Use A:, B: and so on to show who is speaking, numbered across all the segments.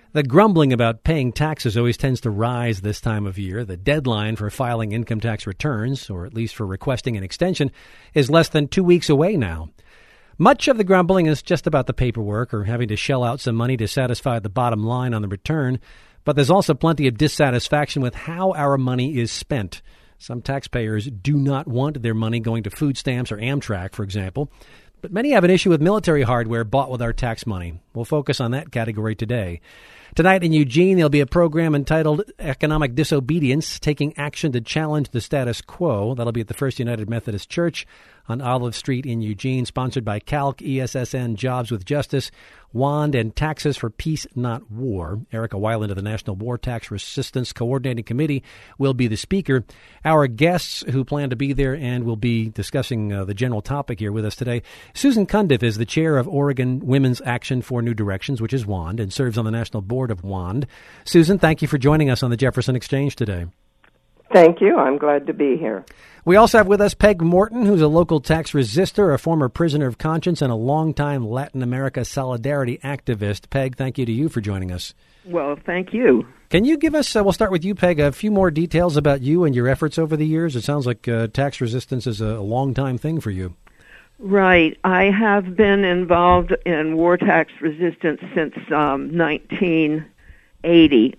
A: The grumbling about paying taxes always tends to rise this time of year. The deadline for filing income tax returns, or at least for requesting an extension, is less than 2 weeks away now. Much of the grumbling is just about the paperwork or having to shell out some money to satisfy the bottom line on the return, but there's also plenty of dissatisfaction with how our money is spent. Some taxpayers do not want their money going to food stamps or Amtrak, for example, but many have an issue with military hardware bought with our tax money. We'll focus on that category today. Tonight in Eugene, there'll be a program entitled Economic Disobedience, Taking Action to Challenge the Status Quo. That'll be at the First United Methodist Church on Olive Street in Eugene, sponsored by CALC, ESSN, Jobs with Justice, WAND, and Taxes for Peace, Not War. Erica Weiland of the National War Tax Resistance Coordinating Committee will be the speaker. Our guests who plan to be there and will be discussing the general topic here with us today. Susan Cundiff is the chair of Oregon Women's Action for New Directions, which is WAND, and serves on the national board of WAND. Susan, thank you for joining us on the Jefferson Exchange today.
B: Thank you. I'm glad to be here.
A: We also have with us Peg Morton, who's a local tax resistor, a former prisoner of conscience, and a longtime Latin America solidarity activist. Peg, thank you to you for joining us.
B: Well, thank you.
A: Can you give us, we'll start with you, Peg, a few more details about you and your efforts over the years? It sounds like tax resistance is a long-time thing for you.
B: Right. I have been involved in war tax resistance since 1980.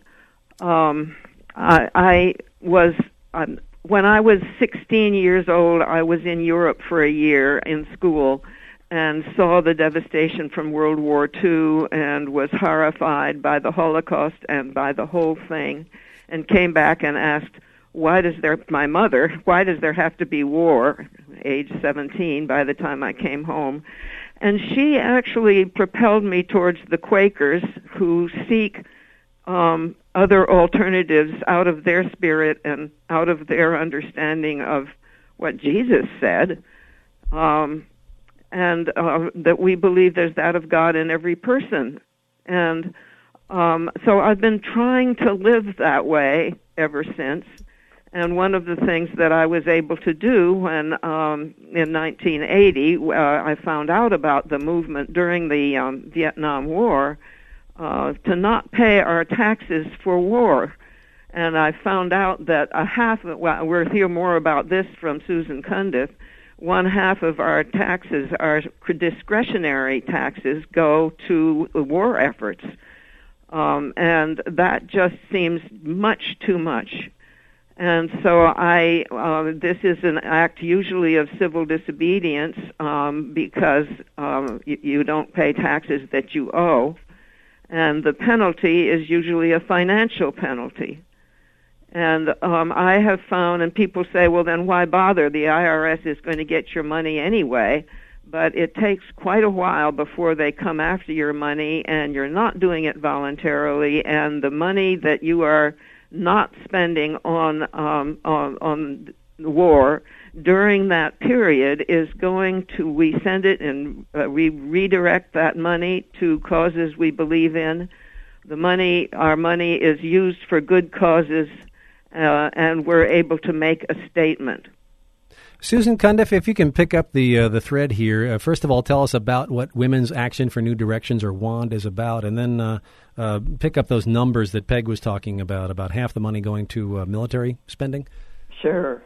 B: When I was 16 years old, I was in Europe for a year in school and saw the devastation from World War II and was horrified by the Holocaust and by the whole thing, and came back and asked, why does there have to be war? Age 17 by the time I came home. And she actually propelled me towards the Quakers, who seek other alternatives out of their spirit and out of their understanding of what Jesus said, and that we believe there's that of God in every person. And so I've been trying to live that way ever since. And one of the things that I was able to do when, in 1980, I found out about the movement during the Vietnam War, to not pay our taxes for war. And I found out that we'll hear more about this from Susan Cundiff, 1/2 of our taxes, our discretionary taxes, go to war efforts. And that just seems much too much. And so this is an act usually of civil disobedience because you don't pay taxes that you owe. And the penalty is usually a financial penalty. And I have found, and people say, well, then why bother? The IRS is going to get your money anyway. But it takes quite a while before they come after your money, and you're not doing it voluntarily, and the money that you are not spending on war during that period is going to, we send it and we redirect that money to causes we believe in. Our money is used for good causes, and we're able to make a statement.
A: Susan Cundiff, if you can pick up the thread here, first of all, tell us about what Women's Action for New Directions, or WAND, is about, and then pick up those numbers that Peg was talking about half the money going to military spending.
B: Sure.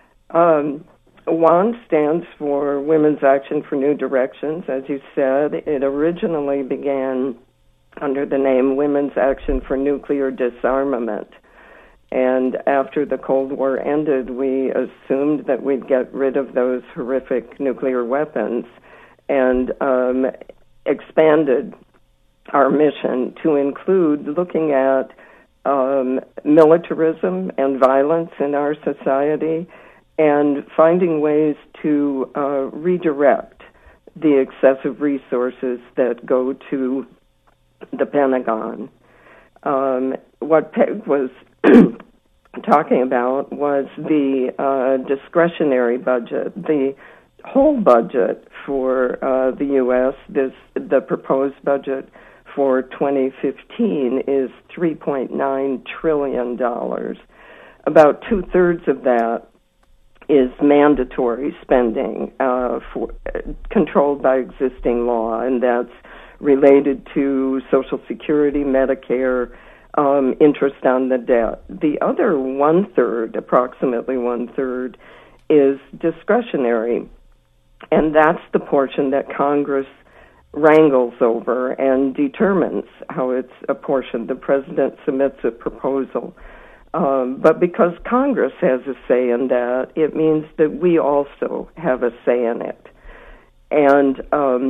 B: WAND stands for Women's Action for New Directions. As you said, it originally began under the name Women's Action for Nuclear Disarmament. And after the Cold War ended, we assumed that we'd get rid of those horrific nuclear weapons and expanded our mission to include looking at militarism and violence in our society and finding ways to redirect the excessive resources that go to the Pentagon. What Peg was talking about was the discretionary budget. The whole budget for the U.S., the proposed budget for 2015 is $3.9 trillion. About 2/3 of that is mandatory spending controlled by existing law, and that's
C: related to Social Security, Medicare, interest on the debt. The other one-third, approximately one-third, is discretionary, and that's the portion that Congress wrangles over and determines how it's apportioned. The president submits a proposal. But because Congress has a say in that, it means that we also have a say in it. And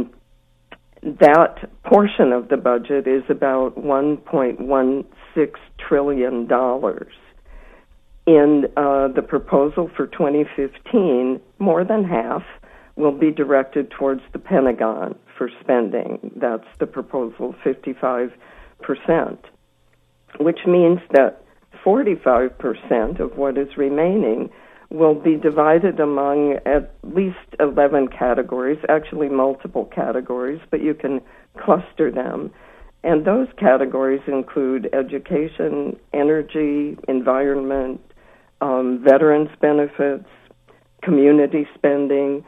C: that portion of the budget is about $1.16 trillion. In the proposal for 2015, more than half will be directed towards the Pentagon for spending. That's the proposal, 55%, which means that 45% of what is remaining will be divided among at least 11 categories, actually multiple categories, but you can cluster them. And those categories include education, energy, environment, veterans benefits, community spending,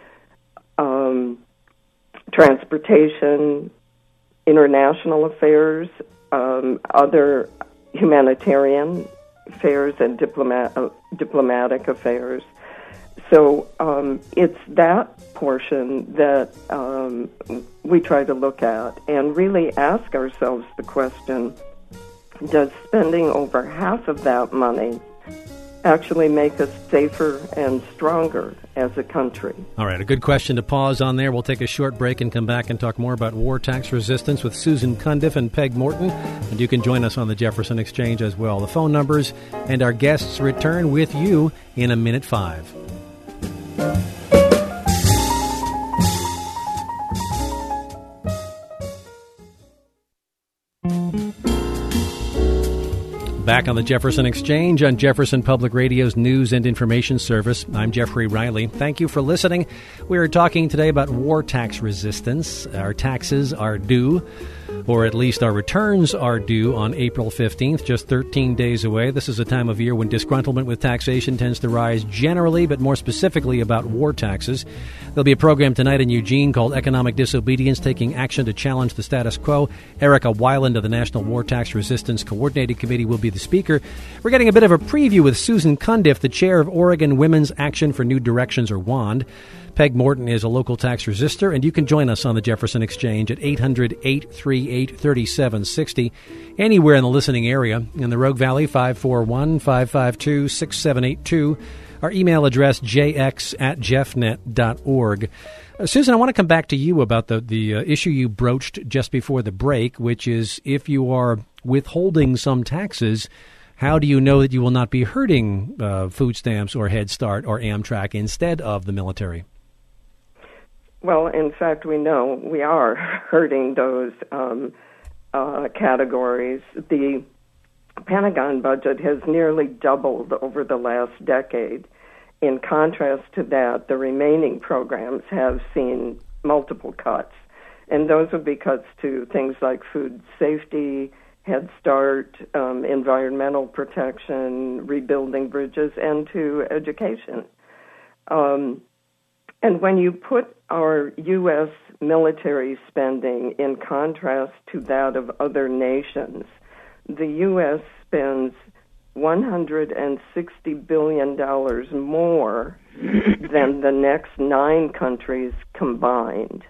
C: transportation, international affairs, other humanitarian affairs, and diplomatic affairs. So it's that portion that we try to look at and really ask ourselves the question, does spending over half of that money actually make us safer and stronger as a country?
A: All right, a good question to pause on there. We'll take a short break and come back and talk more about war tax resistance with Susan Cundiff and Peg Morton. And you can join us on the Jefferson Exchange as well. The phone numbers and our guests return with you in a minute 5. Back on the Jefferson Exchange on Jefferson Public Radio's News and Information Service. I'm Jeffrey Riley. Thank you for listening. We are talking today about war tax resistance. Our taxes are due, or at least our returns are due on April 15th, just 13 days away. This is a time of year when disgruntlement with taxation tends to rise generally, but more specifically about war taxes. There'll be a program tonight in Eugene called Economic Disobedience, Taking Action to Challenge the Status Quo. Erica Weiland of the National War Tax Resistance Coordinating Committee will be the speaker. We're getting a bit of a preview with Susan Cundiff, the chair of Oregon Women's Action for New Directions, or WAND. Peg Morton is a local tax resistor, and you can join us on the Jefferson Exchange at 800-838-3760, anywhere in the listening area. In the Rogue Valley, 541-552-6782. Our email address, jx@jeffnet.org. Susan, I want to come back to you about the issue you broached just before the break, which is if you are withholding some taxes, how do you know that you will not be hurting food stamps or Head Start or Amtrak instead of the military?
C: Well, in fact, we know we are hurting those categories. The Pentagon budget has nearly doubled over the last decade. In contrast to that, the remaining programs have seen multiple cuts, and those would be cuts to things like food safety, Head Start, environmental protection, rebuilding bridges, and to education. And when you put our U.S. military spending in contrast to that of other nations, the U.S. spends $160 billion more than the next 9 countries combined.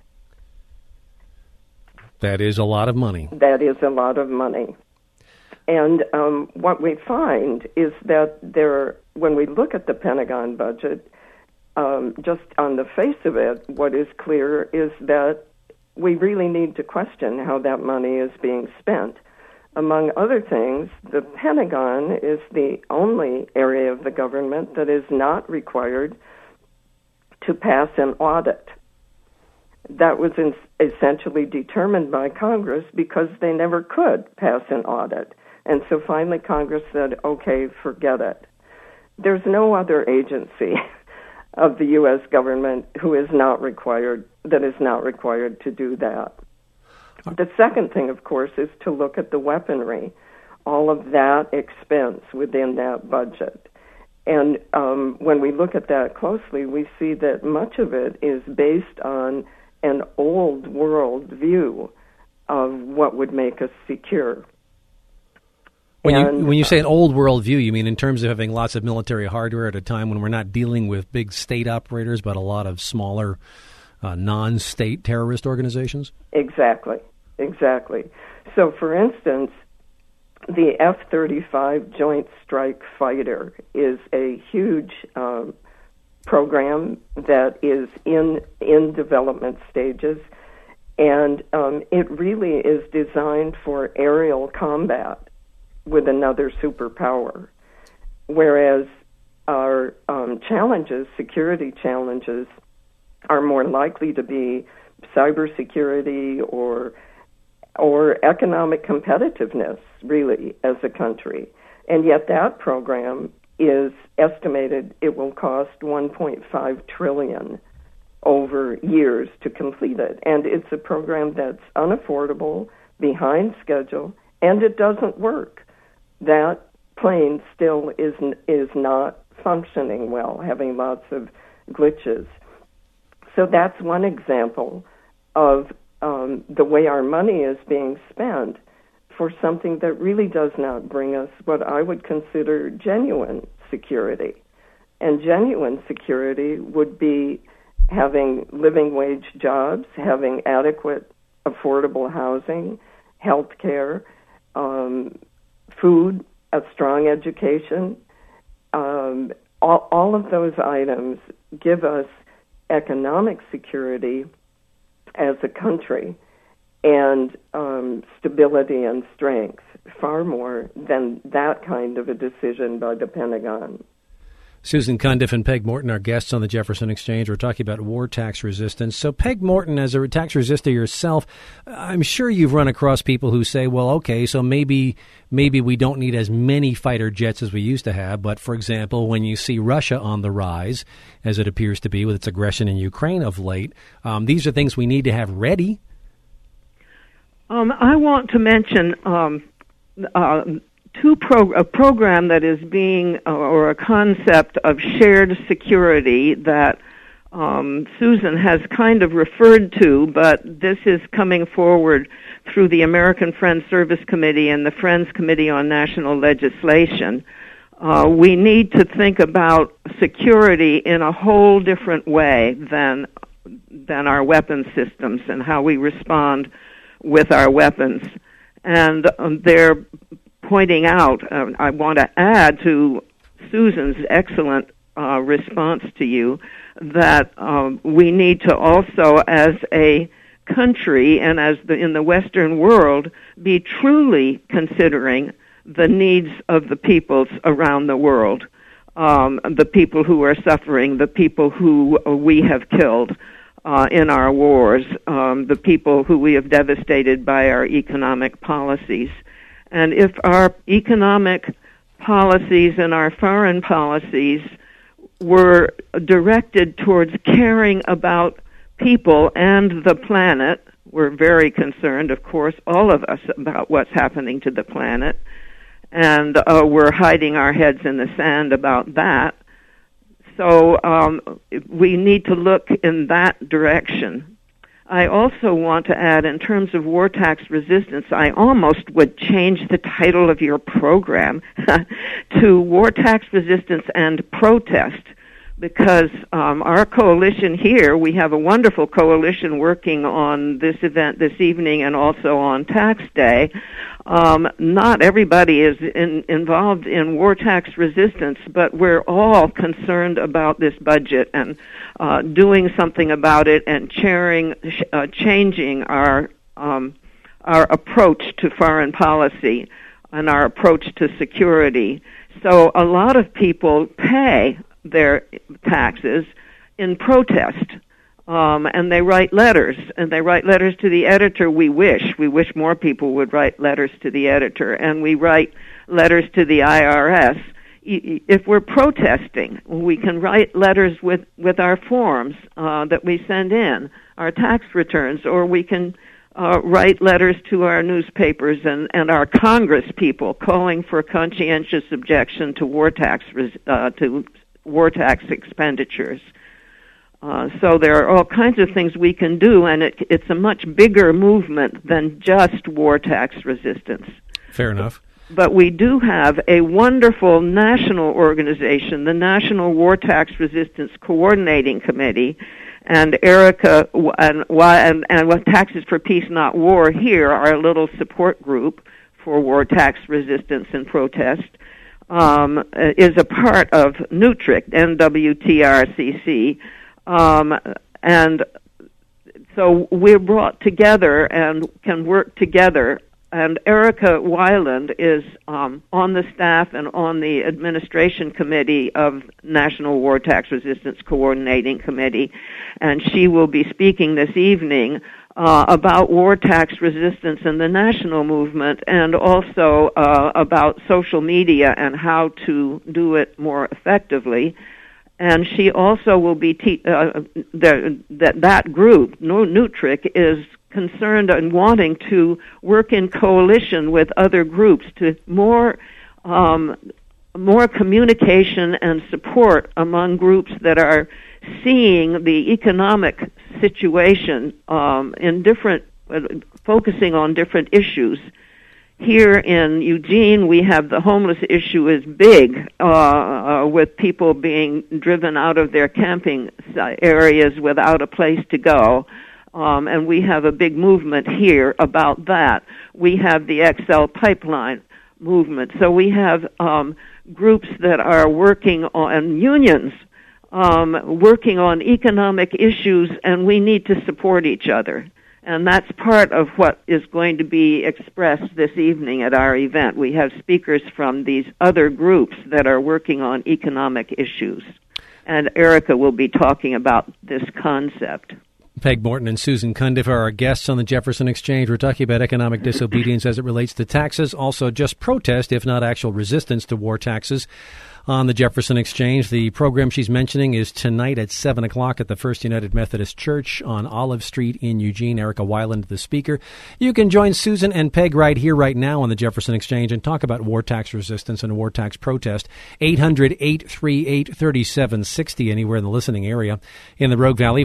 A: That is a lot of money.
C: That is a lot of money. And what we find is that when we look at the Pentagon budget, just on the face of it, what is clear is that we really need to question how that money is being spent. Among other things, the Pentagon is the only area of the government that is not required to pass an audit. That was essentially determined by Congress because they never could pass an audit. And so finally Congress said, okay, forget it. There's no other agency of the U.S. government that is not required to do that. The second thing, of course, is to look at the weaponry, all of that expense within that budget. And when we look at that closely, we see that much of it is based on an old world view of what would make us secure.
A: When you say an old world view, you mean in terms of having lots of military hardware at a time when we're not dealing with big state operators, but a lot of smaller non-state terrorist organizations?
C: Exactly. So, for instance, the F-35 Joint Strike Fighter is a huge program that is in development stages, and it really is designed for aerial combat with another superpower, whereas our security challenges, are more likely to be cybersecurity or economic competitiveness, really, as a country. And yet that program is estimated it will cost $1.5 trillion over years to complete it. And it's a program that's unaffordable, behind schedule, and it doesn't work. That plane still is not functioning well, having lots of glitches. So that's one example of the way our money is being spent for something that really does not bring us what I would consider genuine security. And genuine security would be having living wage jobs, having adequate, affordable housing, health care, food, a strong education. All of those items give us economic security as a country and stability and strength, far more than that kind of a decision by the Pentagon.
A: Susan Cundiff and Peg Morton are guests on the Jefferson Exchange. We're talking about war tax resistance. So, Peg Morton, as a tax resistor yourself, I'm sure you've run across people who say, well, okay, so maybe we don't need as many fighter jets as we used to have. But, for example, when you see Russia on the rise, as it appears to be with its aggression in Ukraine of late, these are things we need to have ready.
B: I want to mention a program that is being, or a concept of shared security that Susan has kind of referred to, but this is coming forward through the American Friends Service Committee and the Friends Committee on National Legislation. We need to think about security in a whole different way than our weapon systems and how we respond with our weapons. And they're pointing out, I want to add to Susan's excellent response to you, that we need to also, as a country and in the Western world, be truly considering the needs of the peoples around the world, the people who are suffering, the people who we have killed in our wars, the people who we have devastated by our economic policies. And if our economic policies and our foreign policies were directed towards caring about people and the planet, we're very concerned, of course, all of us, about what's happening to the planet, and we're hiding our heads in the sand about that. So we need to look in that direction. I also want to add, in terms of war tax resistance, I almost would change the title of your program to War Tax Resistance and Protest, because our coalition here, we have a wonderful coalition working on this event this evening and also on Tax Day. Not everybody is involved in war tax resistance, but we're all concerned about this budget and doing something about it and changing our approach to foreign policy and our approach to security. So a lot of people pay their taxes in protest, and they write letters, to the editor. We wish more people would write letters to the editor, and we write letters to the IRS. If we're protesting, we can write letters with our forms that we send in, our tax returns, or we can write letters to our newspapers and our Congress people calling for conscientious objection to war tax expenditures. So there are all kinds of things we can do, and it's a much bigger movement than just war tax resistance.
A: Fair enough.
B: But we do have a wonderful national organization, the National War Tax Resistance Coordinating Committee, and Erica and Taxes for Peace, Not War here, our little support group for war tax resistance and protest, is a part of NUTRIC, NWTRCC, and so we're brought together and can work together. And Erica Weiland is on the staff and on the administration committee of National War Tax Resistance Coordinating Committee, and she will be speaking this evening about war tax resistance and the national movement, and also about social media and how to do it more effectively. And she also will be that group, NUTRIC, is concerned and wanting to work in coalition with other groups to more communication and support among groups that are seeing the economic situation in different, focusing on different issues. Here in Eugene, we have the homeless issue is big, with people being driven out of their camping areas without a place to go. And we have a big movement here about that. We have the XL pipeline movement. So we have groups that are working on unions, working on economic issues, and we need to support each other. And that's part of what is going to be expressed this evening at our event. We have speakers from these other groups that are working on economic issues. And Erica will be talking about this concept.
A: Peg Morton and Susan Cundiff are our guests on the Jefferson Exchange. We're talking about economic disobedience as it relates to taxes, also just protest, if not actual resistance to war taxes. On the Jefferson Exchange, the program she's mentioning is tonight at 7 o'clock at the First United Methodist Church on Olive Street in Eugene. Erica Weiland, the speaker. You can join Susan and Peg right here, right now on the Jefferson Exchange and talk about war tax resistance and war tax protest. 800-838-3760 anywhere in the listening area. In the Rogue Valley,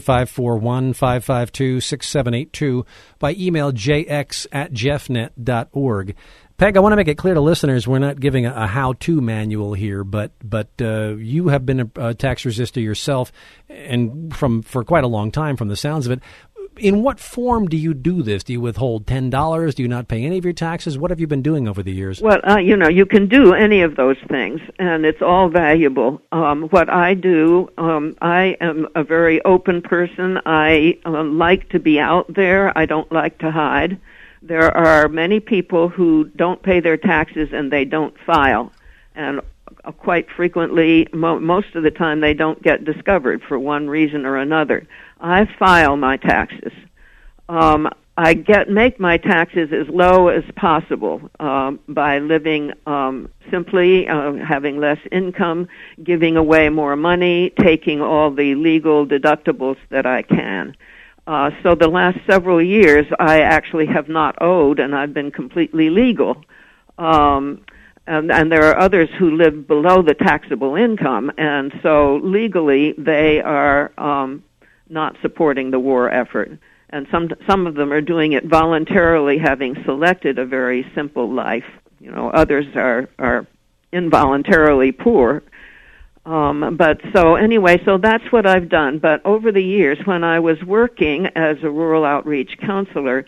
A: 541-552-6782 by email jx@jeffnet.org. Peg, I want to make it clear to listeners we're not giving a how-to manual here, but you have been a tax resistor yourself, and for quite a long time, from the sounds of it. In what form do you do this? Do you withhold $10? Do you not pay any of your taxes? What have you been doing over the years?
B: Well, you can do any of those things, and it's all valuable. What I do, I am a very open person. I like to be out there. I don't like to hide. There are many people who don't pay their taxes and they don't file. And quite frequently, most of the time, they don't get discovered for one reason or another. I file my taxes. I make my taxes as low as possible by living simply, having less income, giving away more money, taking all the legal deductibles that I can. So the last several years, I actually have not owed, and I've been completely legal. And there are others who live below the taxable income, and so legally they are not supporting the war effort. And some of them are doing it voluntarily, having selected a very simple life. Others are involuntarily poor. But so anyway, so that's what I've done. But over the years, when I was working as a rural outreach counselor,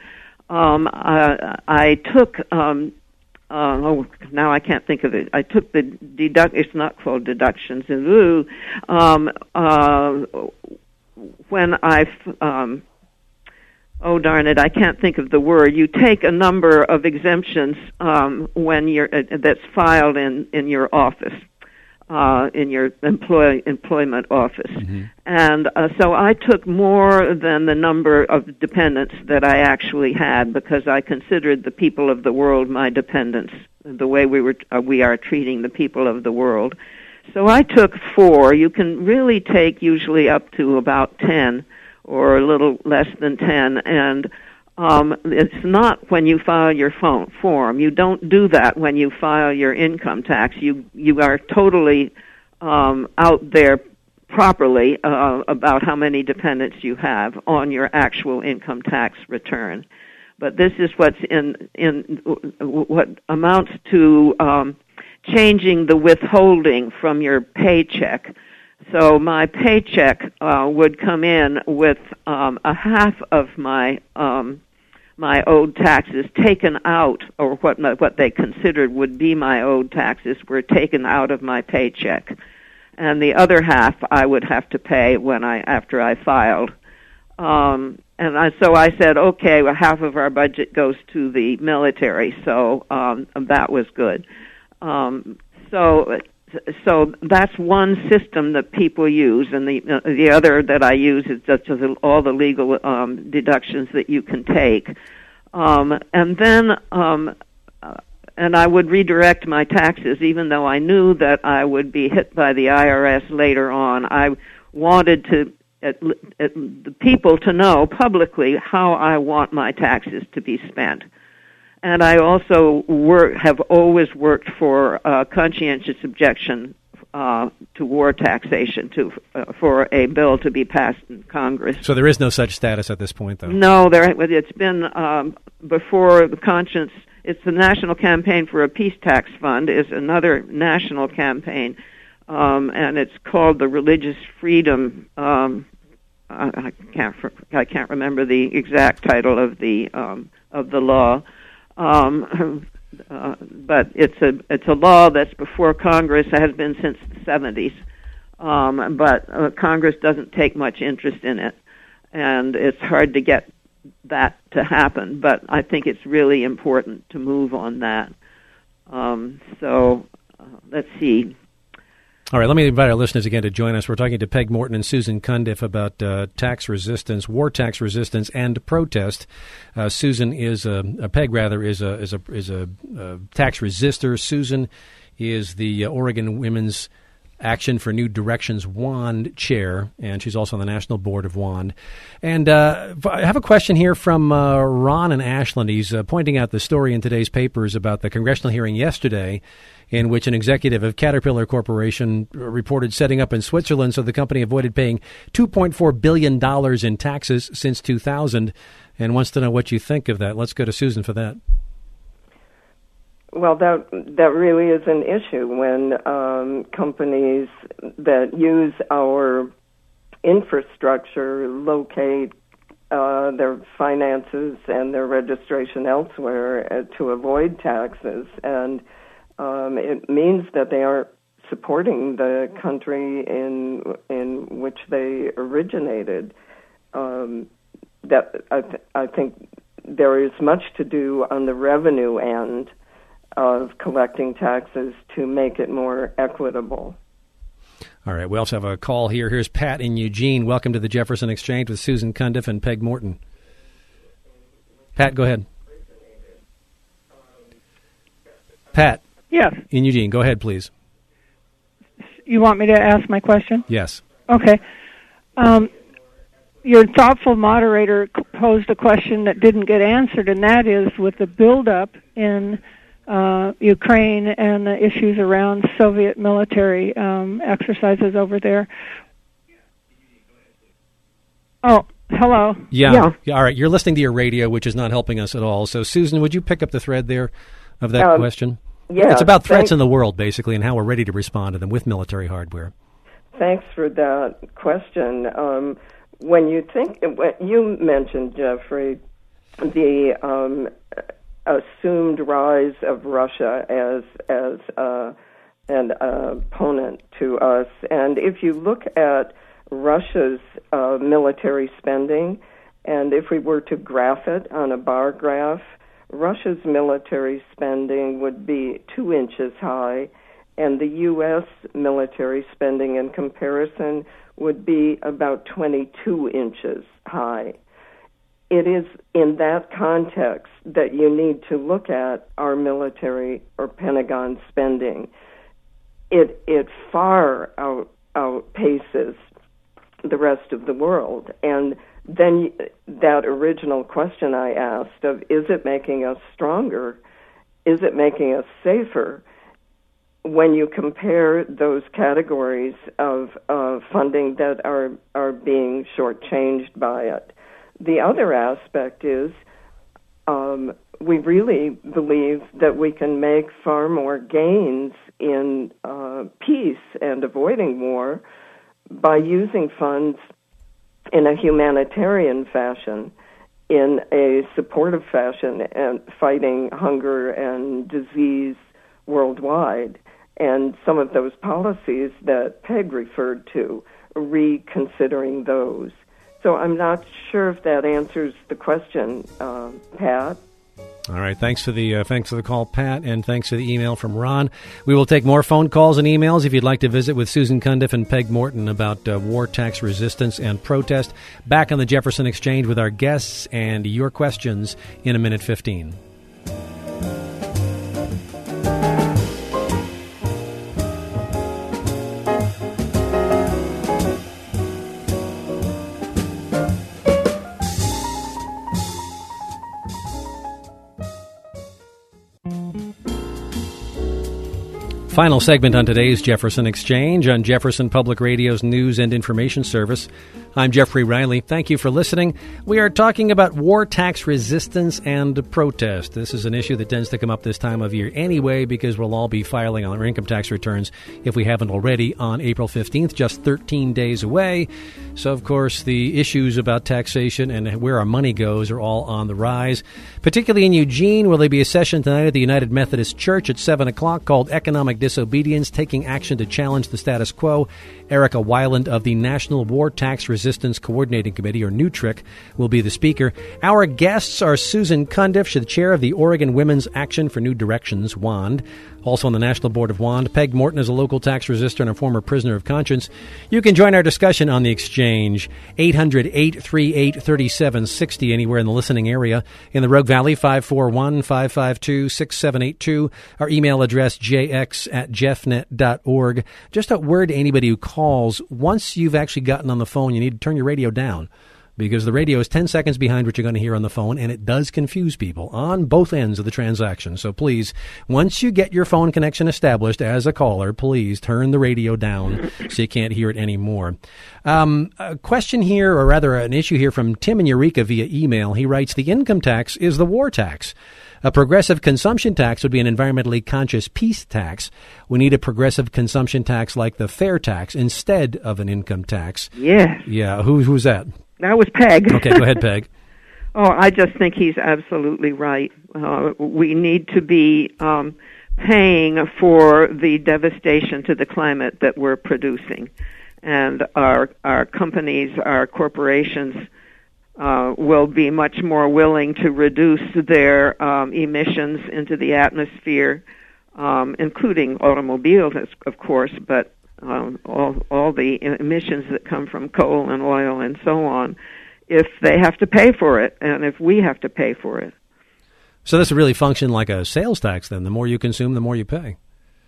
B: I took, now I can't think of it. I took it's not called deductions. When oh darn it, I can't think of the word. You take a number of exemptions, when that's filed in your office. In your employment office. Mm-hmm. And so I took more than the number of dependents that I actually had, because I considered the people of the world my dependents, the way we are treating the people of the world. So I took 4. You can really take usually up to about 10 or a little less than 10, and it's not when you file your form. You don't do that when you file your income tax. You are totally out there properly about how many dependents you have on your actual income tax return. But this is what's in what amounts to changing the withholding from your paycheck. So my paycheck would come in with a half of my owed taxes taken out, or what they considered would be my owed taxes were taken out of my paycheck, and the other half I would have to pay after I filed. So I said, okay, well, half of our budget goes to the military, so that was good. So that's one system that people use, and the other that I use is just all the legal deductions that you can take, and then and I would redirect my taxes, even though I knew that I would be hit by the IRS later on. I wanted the people to know publicly how I want my taxes to be spent. And I also have always worked for conscientious objection to war taxation, for a bill to be passed in Congress.
A: So there is no such status at this point, though?
B: No, it's been before the conscience. It's the National Campaign for a Peace Tax Fund is another national campaign, and it's called the Religious Freedom. I can't remember the exact title of the law. But it's a law that's before Congress, has been since the 70s. But Congress doesn't take much interest in it, and it's hard to get that to happen. But I think it's really important to move on that. Let's see.
A: All right, let me invite our listeners again to join us. We're talking to Peg Morton and Susan Cundiff about tax resistance, war tax resistance, and protest. Susan is Peg is a tax resistor. Susan is the Oregon Women's Action for New Directions WAND chair, and she's also on the National Board of WAND. And I have a question here from Ron in Ashland. He's pointing out the story in today's papers about the congressional hearing yesterday in which an executive of Caterpillar Corporation reported setting up in Switzerland so the company avoided paying $2.4 billion in taxes since 2000, and wants to know what you think of that. Let's go to Susan for that.
C: Well, that really is an issue when companies that use our infrastructure locate their finances and their registration elsewhere to avoid taxes, and it means that they are supporting the country in which they originated. I think there is much to do on the revenue end of collecting taxes to make it more equitable.
A: All right, we also have a call here. Here's Pat in Eugene. Welcome to the Jefferson Exchange with Susan Cundiff and Peg Morton. Pat, go ahead. Pat.
D: Yes.
A: In Eugene, go ahead, please.
D: You want me to ask my question?
A: Yes.
D: Okay. Your thoughtful moderator posed a question that didn't get answered, and that is with the buildup in Ukraine and the issues around Soviet military exercises over there. Oh, hello.
A: Yeah. All right, you're listening to your radio, which is not helping us at all. So, Susan, would you pick up the thread there of that question?
C: Yeah.
A: It's about threats in the world, basically, and how we're ready to respond to them with military hardware.
C: Thanks for that question. When you mentioned, Jeffrey, the assumed rise of Russia as an opponent to us, and if you look at Russia's military spending, and if we were to graph it on a bar graph, Russia's military spending would be 2 inches high, and the U.S. military spending in comparison would be about 22 inches high. It is in that context that you need to look at our military or Pentagon spending. It far outpaces the rest of the world. And then that original question I asked of, is it making us stronger? Is it making us safer? when you compare those categories of funding that are being shortchanged by it. The other aspect is we really believe that we can make far more gains in peace and avoiding war by using funds in a humanitarian fashion, in a supportive fashion, and fighting hunger and disease worldwide. And some of those policies that Peg referred to, reconsidering those. So I'm not sure if that answers the question, Pat.
A: All right. Thanks for the call, Pat, and thanks for the email from Ron. We will take more phone calls and emails if you'd like to visit with Susan Cundiff and Peg Morton about war tax resistance and protest. Back on the Jefferson Exchange with our guests and your questions in a minute 15. Final segment on today's Jefferson Exchange on Jefferson Public Radio's News and Information Service. I'm Jeffrey Riley. Thank you for listening. We are talking about war tax resistance and protest. This is an issue that tends to come up this time of year anyway because we'll all be filing on our income tax returns if we haven't already on April 15th, just 13 days away. So, of course, the issues about taxation and where our money goes are all on the rise. Particularly in Eugene, where there'll be a session tonight at the United Methodist Church at 7 o'clock called Economic Disobedience, Taking Action to Challenge the Status Quo. Erica Weiland of the National War Tax Resistance Coordinating Committee, or NUTRIC, will be the speaker. Our guests are Susan Cundiff, the chair of the Oregon Women's Action for New Directions, WAND. Also on the National Board of WAND, Peg Morton is a local tax resistor and a former prisoner of conscience. You can join our discussion on the Exchange, 800-838-3760, anywhere in the listening area. In the Rogue Valley, 541-552-6782. Our email address, jx@jeffnet.org. Just a word to anybody who calls. Once you've actually gotten on the phone, you need to turn your radio down, because the radio is 10 seconds behind what you're going to hear on the phone, and it does confuse people on both ends of the transaction. So please, once you get your phone connection established as a caller, please turn the radio down so you can't hear it anymore. A question here, or rather an issue here from Tim in Eureka via email. He writes, the income tax is the war tax. A progressive consumption tax would be an environmentally conscious peace tax. We need a progressive consumption tax like the fair tax instead of an income tax.
B: Yes.
A: Yeah, who's that?
B: That was Peg.
A: Okay, go ahead, Peg.
B: Oh, I just think he's absolutely right. We need to be paying for the devastation to the climate that we're producing. And our companies, our corporations, will be much more willing to reduce their emissions into the atmosphere, including automobiles, of course, but all the emissions that come from coal and oil and so on, if they have to pay for it and if we have to pay for it.
A: So this would really function like a sales tax then. The more you consume, the more you pay.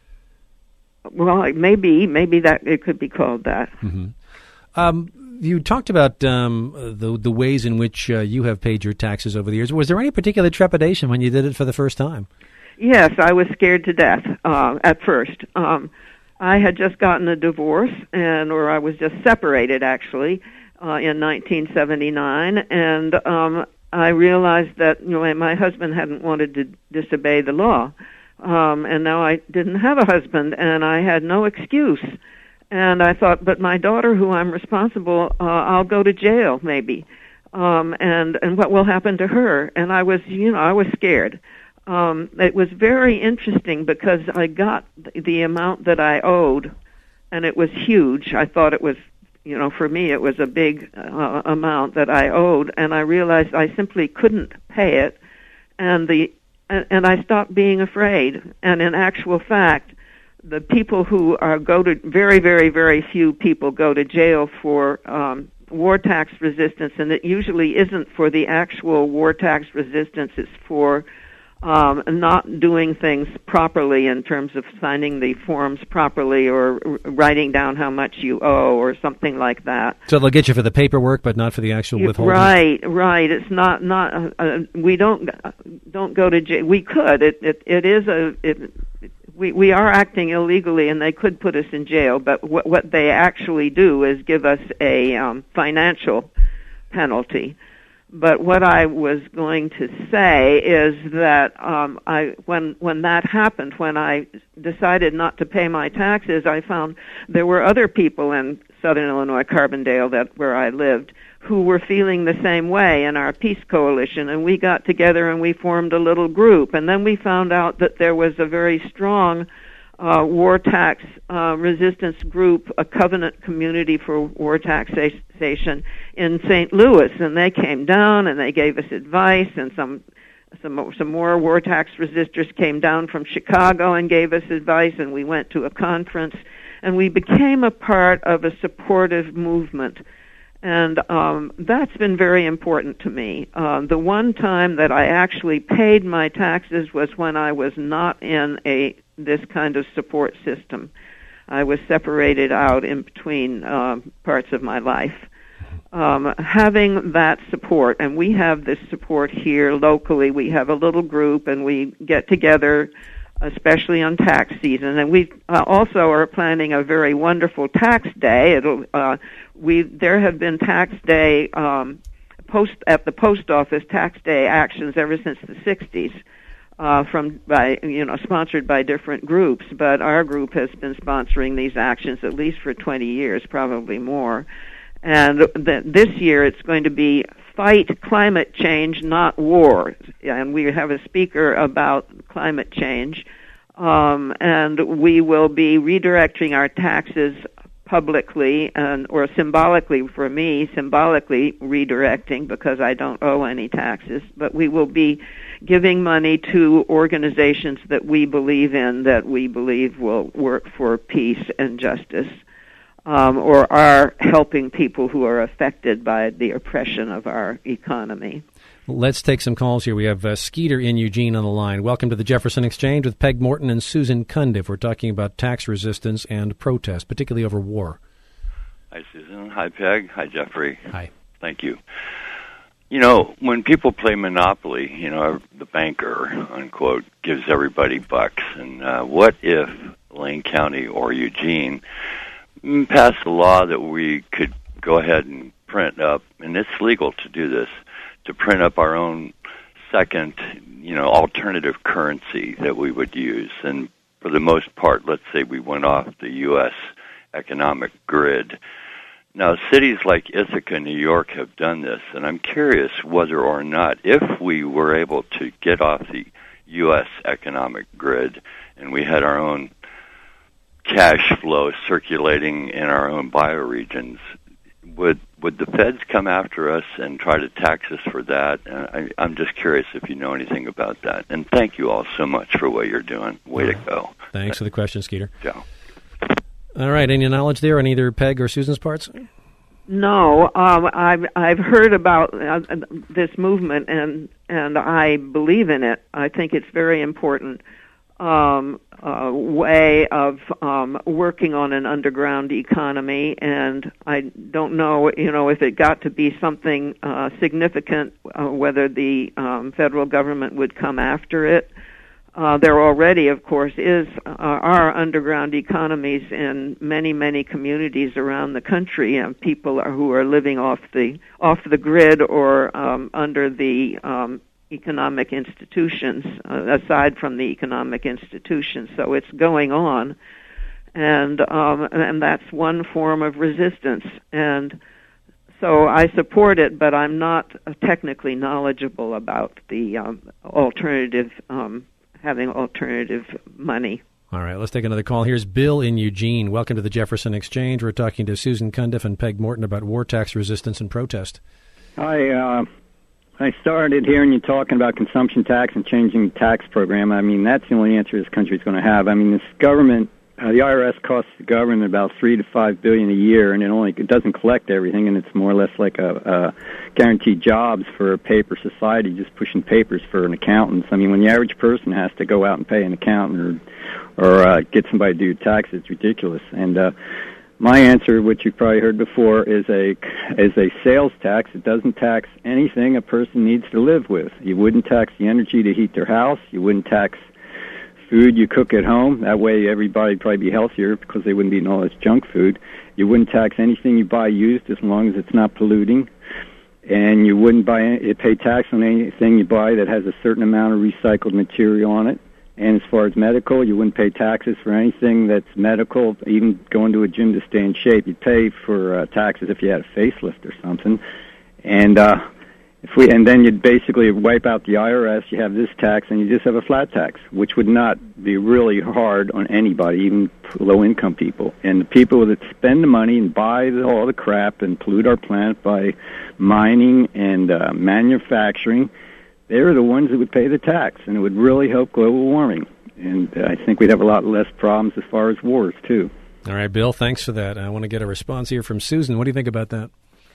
B: Well, maybe that it could be called that.
A: Mm-hmm. You talked about the ways in which you have paid your taxes over the years. Was there any particular trepidation when you did it for the first time? Yes,
B: I was scared to death at first. I had just gotten a divorce, or I was just separated, actually, in 1979, and I realized that my husband hadn't wanted to disobey the law, and now I didn't have a husband, and I had no excuse. And I thought, but my daughter, who I'm responsible, I'll go to jail maybe, and what will happen to her? And I was scared. It was very interesting because I got the amount that I owed, and it was huge. I thought it was, for me, it was a big amount that I owed, and I realized I simply couldn't pay it, and I stopped being afraid. And in actual fact, the people who go to very, very, very few people go to jail for war tax resistance, and it usually isn't for the actual war tax resistance. It's for not doing things properly in terms of signing the forms properly or writing down how much you owe or something like that.
A: So they'll get you for the paperwork, but not for the actual withholding.
B: Right. It's not. We don't go to jail. We could. we are acting illegally, and they could put us in jail. But what they actually do is give us a financial penalty. But what I was going to say is that when that happened, when I decided not to pay my taxes, I found there were other people in Southern Illinois, Carbondale, where I lived, who were feeling the same way in our Peace Coalition, and we got together and we formed a little group. And then we found out that there was a very strong war tax resistance group, a covenant community for war taxation in St. Louis, and they came down and they gave us advice, and some more war tax resistors came down from Chicago and gave us advice, and we went to a conference, and we became a part of a supportive movement. And that's been very important to me. The one time that I actually paid my taxes was when I was not in this kind of support system. I was separated out in between parts of my life. Having that support, and we have this support here locally. We have a little group, and we get together, especially on tax season. And we also are planning a very wonderful tax day. There have been tax day at the post office tax day actions ever since the 60s. Sponsored by different groups, but our group has been sponsoring these actions at least for 20 years, probably more. And this year it's going to be Fight Climate Change, Not War. And we have a speaker about climate change. And we will be redirecting our taxes publicly or symbolically, for me, symbolically redirecting because I don't owe any taxes. But we will be giving money to organizations that we believe in, that we believe will work for peace and justice, or are helping people who are affected by the oppression of our economy.
A: Let's take some calls here. We have Skeeter in Eugene on the line. Welcome to the Jefferson Exchange with Peg Morton and Susan Cundiff. We're talking about tax resistance and protest, particularly over war.
E: Hi, Susan. Hi, Peg. Hi, Jeffrey.
A: Hi.
E: Thank you. You know, when people play Monopoly, the banker, unquote, gives everybody bucks. And what if Lane County or Eugene passed a law that we could go ahead and print up, and it's legal to do this, to print up our own second, alternative currency that we would use. And for the most part, let's say we went off the U.S. economic grid. Now, cities like Ithaca, New York have done this, and I'm curious whether or not, if we were able to get off the U.S. economic grid and we had our own cash flow circulating in our own bioregions, would the feds come after us and try to tax us for that? I'm just curious if you know anything about that. And thank you all so much for what you're doing. Way to go.
A: Thanks for the question, Skeeter.
E: Yeah.
A: All right. Any knowledge there on either Peg or Susan's parts?
B: No, I've heard about this movement, and I believe in it. I think it's very important. Way of working on an underground economy, and I don't know, if it got to be something significant, whether the federal government would come after it. There already, of course, are underground economies in many, many communities around the country, and people who are living off the grid or under the economic institutions, aside from the economic institutions. So it's going on, and that's one form of resistance. And so I support it, but I'm not technically knowledgeable about the having alternative money.
A: All right, let's take another call. Here's Bill in Eugene. Welcome to the Jefferson Exchange. We're talking to Susan Cundiff and Peg Morton about war tax resistance and protest.
F: Hi, I started hearing you talking about consumption tax and changing the tax program. I mean, that's the only answer this country's going to have. I mean, this government, the IRS costs the government about $3 to $5 billion a year, and it doesn't collect everything, and it's more or less like a guaranteed jobs for a paper society, just pushing papers for an accountant. I mean, when the average person has to go out and pay an accountant or get somebody to do taxes, it's ridiculous. And my answer, which you've probably heard before, is a sales tax. It doesn't tax anything a person needs to live with. You wouldn't tax the energy to heat their house. You wouldn't tax food you cook at home. That way everybody would probably be healthier because they wouldn't be eating all this junk food. You wouldn't tax anything you buy used as long as it's not polluting. And you wouldn't pay tax on anything you buy that has a certain amount of recycled material on it. And as far as medical, you wouldn't pay taxes for anything that's medical, even going to a gym to stay in shape. You'd pay for taxes if you had a facelift or something. And then you'd basically wipe out the IRS, you have this tax, and you just have a flat tax, which would not be really hard on anybody, even low-income people. And the people that spend the money and buy all the crap and pollute our planet by mining and manufacturing, they're the ones that would pay the tax, and it would really help global warming. And I think we'd have a lot less problems as far as wars, too.
A: All right, Bill, thanks for that. I want to get a response here from Susan. What do you think about that?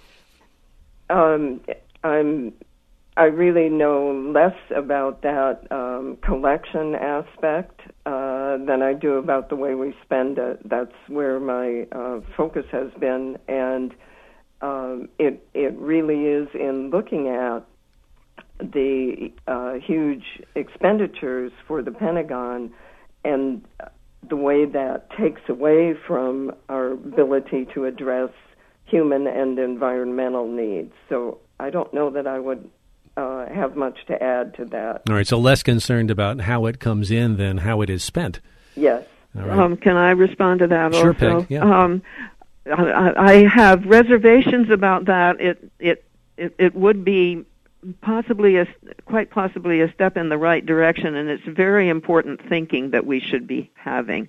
C: I really know less about that collection aspect than I do about the way we spend it. That's where my focus has been, and it really is in looking at the huge expenditures for the Pentagon and the way that takes away from our ability to address human and environmental needs. So I don't know that I would have much to add to that.
A: All right, so less concerned about how it comes in than how it is spent.
C: Yes.
A: All right.
B: Can I respond to that
A: sure,
B: also?
A: Peg, yeah.
B: I have reservations about that. It would be quite possibly a step in the right direction, and it's very important thinking that we should be having.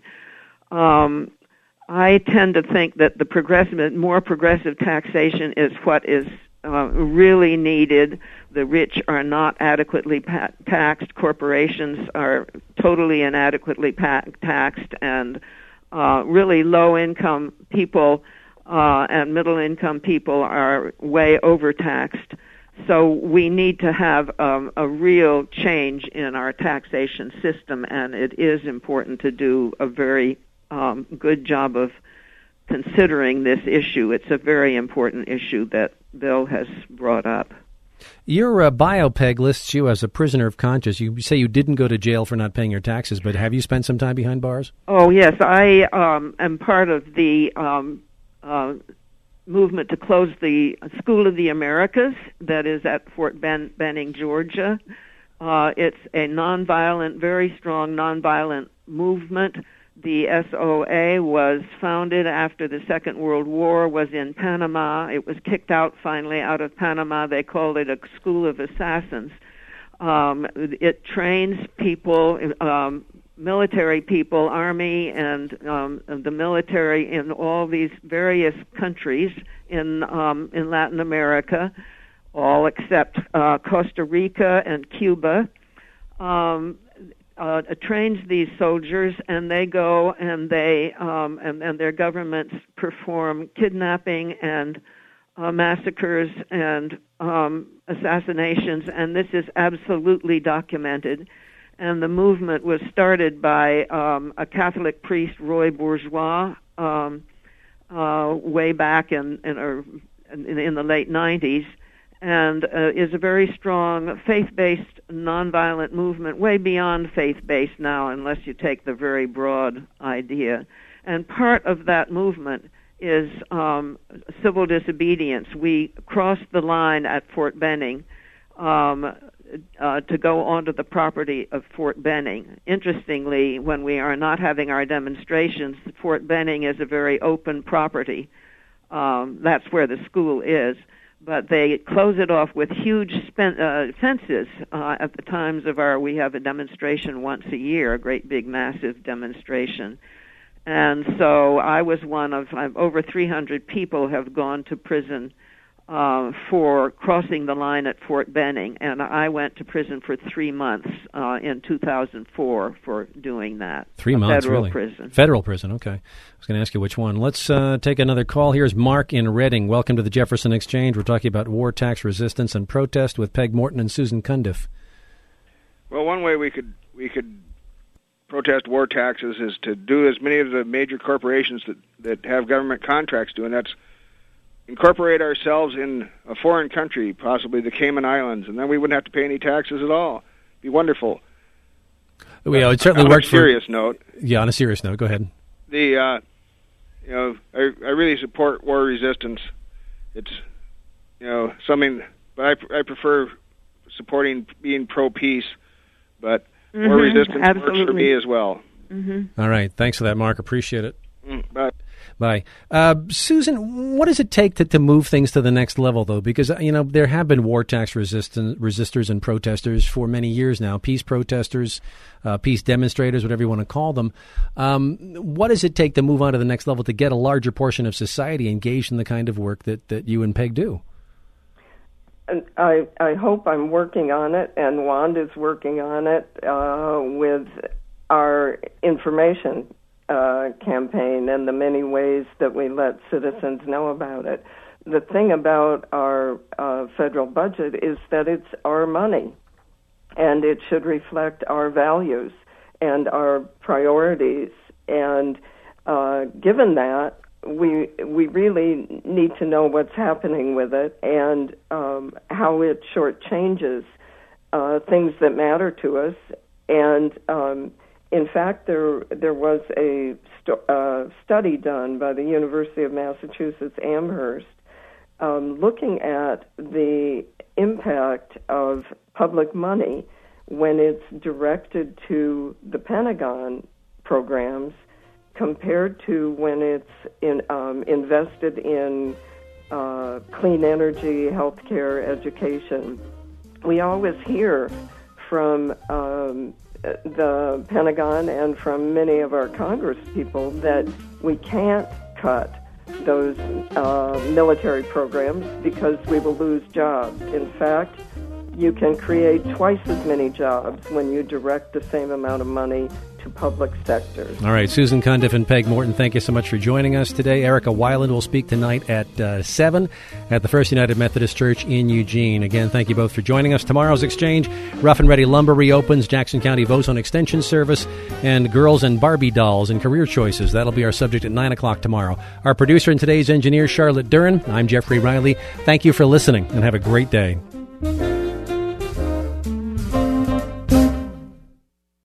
B: I tend to think that the more progressive taxation is what is really needed. The rich are not adequately taxed. Corporations are totally inadequately taxed, and really low-income people and middle-income people are way overtaxed. So we need to have a real change in our taxation system, and it is important to do a very good job of considering this issue. It's a very important issue that Bill has brought up.
A: Your bio, Peg, lists you as a prisoner of conscience. You say you didn't go to jail for not paying your taxes, but have you spent some time behind bars?
B: Oh, yes. I am part of the movement to close the School of the Americas that is at Fort Benning, Georgia. It's a nonviolent, very strong nonviolent movement. The SOA was founded after the Second World War, was in Panama. It was kicked out finally out of Panama. They called it a school of assassins. It trains people, military people, Army and the military in all these various countries in Latin America, all except Costa Rica and Cuba. Trains these soldiers, and they go and they and their governments perform kidnapping and massacres and assassinations, and this is absolutely documented. And the movement was started by a Catholic priest, Roy Bourgeois, way back in the late 90s, and is a very strong faith-based nonviolent movement, way beyond faith-based now, unless you take the very broad idea. And part of that movement is civil disobedience. We crossed the line at Fort Benning to go onto the property of Fort Benning. Interestingly, when we are not having our demonstrations, Fort Benning is a very open property. That's where the school is. But they close it off with huge fences at the times of we have a demonstration once a year, a great big massive demonstration. And so I was one of, over 300 people have gone to prison for crossing the line at Fort Benning, and I went to prison for 3 months in 2004 for doing that.
A: 3 months,
B: federal
A: really?
B: Prison.
A: Federal prison, okay. I was going to ask you which one. Let's take another call. Here's Mark in Reading. Welcome to the Jefferson Exchange. We're talking about war, tax resistance, and protest with Peg Morton and Susan Cundiff.
G: Well, one way we could protest war taxes is to do as many of the major corporations that have government contracts do, and that's incorporate ourselves in a foreign country, possibly the Cayman Islands, and then we wouldn't have to pay any taxes at all. It'd be wonderful.
A: Well, it certainly worked.
G: On a serious note.
A: Yeah, on a serious note, go ahead.
G: I really support war resistance. It's something, but I prefer supporting being pro-peace, but war resistance works for me as well.
B: Mm-hmm.
A: All right, thanks for that, Mark. Appreciate it.
G: Bye.
A: Bye. Susan, what does it take to move things to the next level, though? Because, there have been war tax resistors and protesters for many years now, peace protesters, peace demonstrators, whatever you want to call them. What does it take to move on to the next level to get a larger portion of society engaged in the kind of work that you and Peg do?
C: And I hope I'm working on it, and Wanda's working on it with our information campaign and the many ways that we let citizens know about it. The thing about our federal budget is that it's our money, and it should reflect our values and our priorities. And given that, we really need to know what's happening with it and how it shortchanges things that matter to us. And in fact, there was a study done by the University of Massachusetts Amherst looking at the impact of public money when it's directed to the Pentagon programs compared to when it's invested in clean energy, healthcare, education. We always hear from the Pentagon and from many of our Congress people that we can't cut those military programs because we will lose jobs. In fact, you can create twice as many jobs when you direct the same amount of money to public sectors.
A: All right, Susan Cundiff and Peg Morton, thank you so much for joining us today. Erica Weiland will speak tonight at 7 at the First United Methodist Church in Eugene. Again, thank you both for joining us. Tomorrow's exchange, Rough and Ready Lumber reopens, Jackson County votes on extension service, and girls and Barbie dolls and career choices. That'll be our subject at 9 o'clock tomorrow. Our producer and today's engineer, Charlotte Duran. I'm Jeffrey Riley. Thank you for listening, and have a great day.